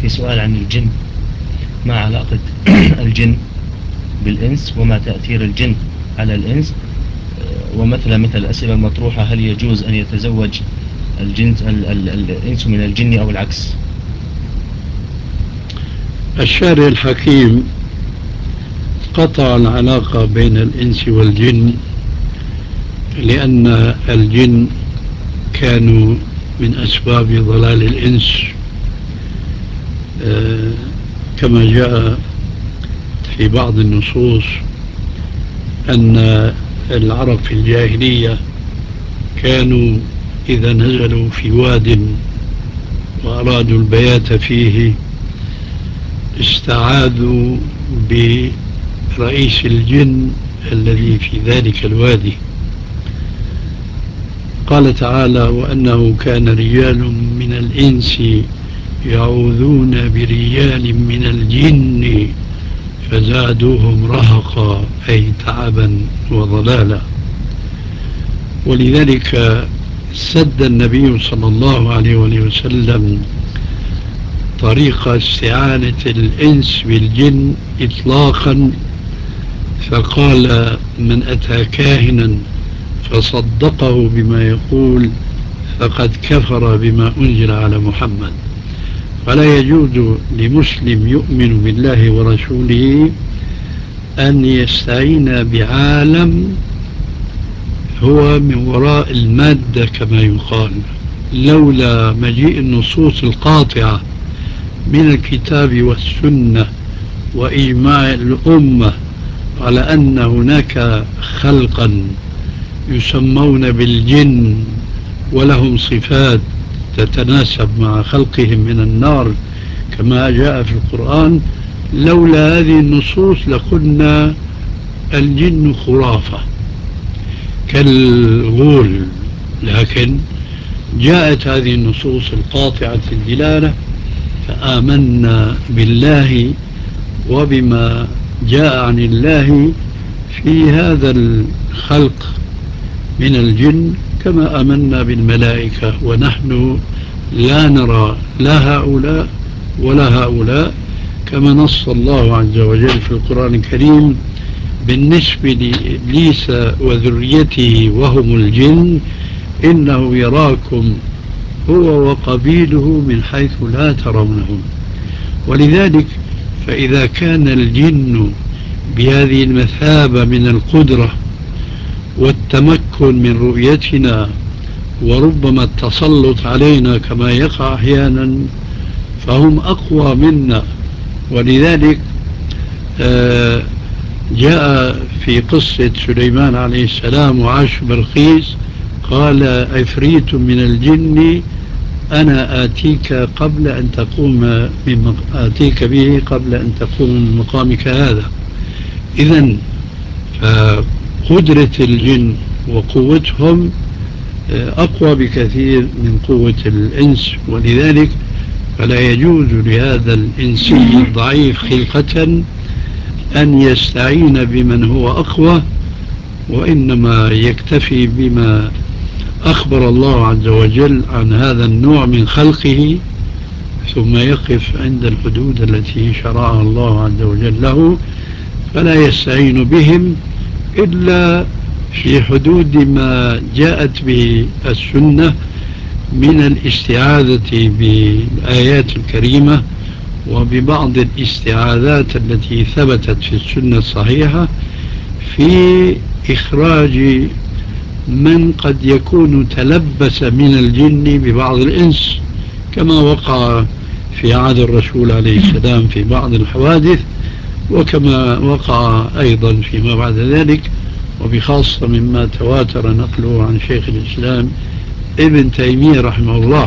سؤال عن الجن، ما علاقة الجن بالإنس وما تأثير الجن على الإنس، ومثل الأسئلة المطروحة: هل يجوز أن يتزوج الإنس من الجن أو العكس؟ الشارع الحكيم قطع العلاقة بين الإنس والجن، لأن الجن كانوا من أسباب ضلال الإنس، كما جاء في بعض النصوص أن العرب في الجاهلية كانوا إذا نزلوا في واد وأرادوا البيات فيه استعاذوا برئيس الجن الذي في ذلك الوادي. قال تعالى: وأنه كان رجال من الإنس يعوذون برجال من الجن فزادوهم رهقا، أي تعبا وضلالا. ولذلك سد النبي صلى الله عليه وسلم طريق استعانة الإنس بالجن إطلاقا، فقال: من أتى كاهنا فصدقه بما يقول فقد كفر بما أنزل على محمد. فلا يجوز لمسلم يؤمن بالله ورسوله أن يستعين بعالم هو من وراء المادة كما يقال، لولا مجيء النصوص القاطعة من الكتاب والسنة وإجماع الأمة على أن هناك خلقا يسمون بالجن ولهم صفات تتناسب مع خلقهم من النار كما جاء في القرآن، لولا هذه النصوص لقلنا الجن خرافة كالغول. لكن جاءت هذه النصوص القاطعة الدلالة فآمنا بالله وبما جاء عن الله في هذا الخلق من الجن، كما آمنا بالملائكة، ونحن لا نرى لا هؤلاء ولا هؤلاء، كما نص الله عز وجل في القرآن الكريم بالنسبة لإبليس وذريته وهم الجن: إنه يراكم هو وقبيله من حيث لا ترونهم. ولذلك فإذا كان الجن بهذه المثابة من القدرة والتمكن من رؤيتنا وربما التسلط علينا كما يقع أحيانا، فهم أقوى منا. ولذلك جاء في قصة سليمان عليه السلام وعاش بلقيس قال: عفريت من الجن أنا آتيك قبل أن تقوم آتيك به قبل أن تقوم من مقامك هذا. إذن فقدرة الجن وقوتهم أقوى بكثير من قوة الإنس، ولذلك فلا يجوز لهذا الإنسي الضعيف خلقة أن يستعين بمن هو أقوى، وإنما يكتفي بما أخبر الله عز وجل عن هذا النوع من خلقه، ثم يقف عند الحدود التي شرعها الله عز وجل له، فلا يستعين بهم إلا في حدود ما جاءت به السنة من الاستعاذة بالآيات الكريمة وببعض الاستعاذات التي ثبتت في السنة الصحيحة في إخراج من قد يكون تلبس من الجن ببعض الإنس، كما وقع في عهد الرسول عليه السلام في بعض الحوادث، وكما وقع أيضا فيما بعد ذلك، وبخاصة مما تواتر نقله عن شيخ الإسلام ابن تيمية رحمه الله.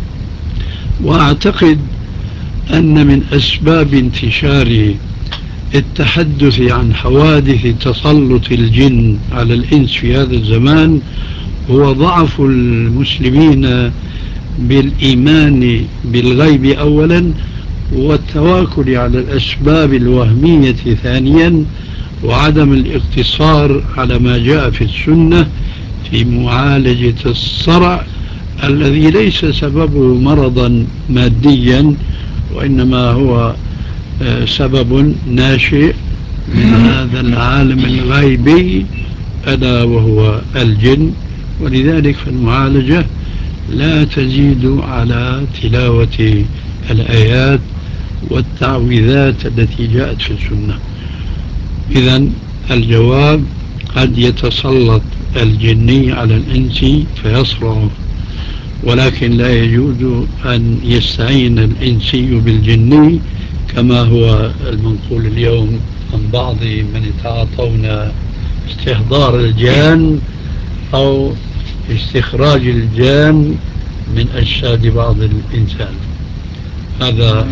وأعتقد أن من أسباب انتشار التحدث عن حوادث تسلط الجن على الإنس في هذا الزمان هو ضعف المسلمين بالإيمان بالغيب أولا، والتواكل على الأسباب الوهمية ثانيا، وعدم الاقتصار على ما جاء في السنة في معالجة الصرع الذي ليس سببه مرضا ماديا، وإنما هو سبب ناشئ من هذا العالم الغيبي ألا وهو الجن. ولذلك فالمعالجة لا تزيد على تلاوة الآيات والتعويذات التي جاءت في السنة. إذن الجواب قد يتسلط الجني على الإنسي فيصرعه، ولكن لا يجوز أن يستعين الإنسي بالجني كما هو المنقول اليوم عن بعض من يتعاطون استحضار الجان أو استخراج الجان من أجساد بعض الإنسان. هذا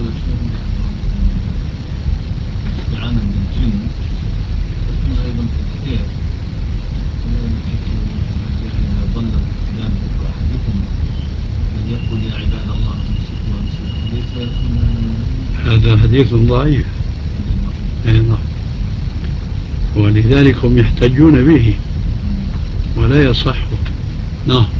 استعانة بالجن تكون أيضا تذكير، إذا ضل الإسلام أحدكم فليقل يا عباد الله أمسكوا أمسكوا، ليس هذا حديث ضعيف. نعم. ولذلك هم يحتجون به ولا يصح. نعم.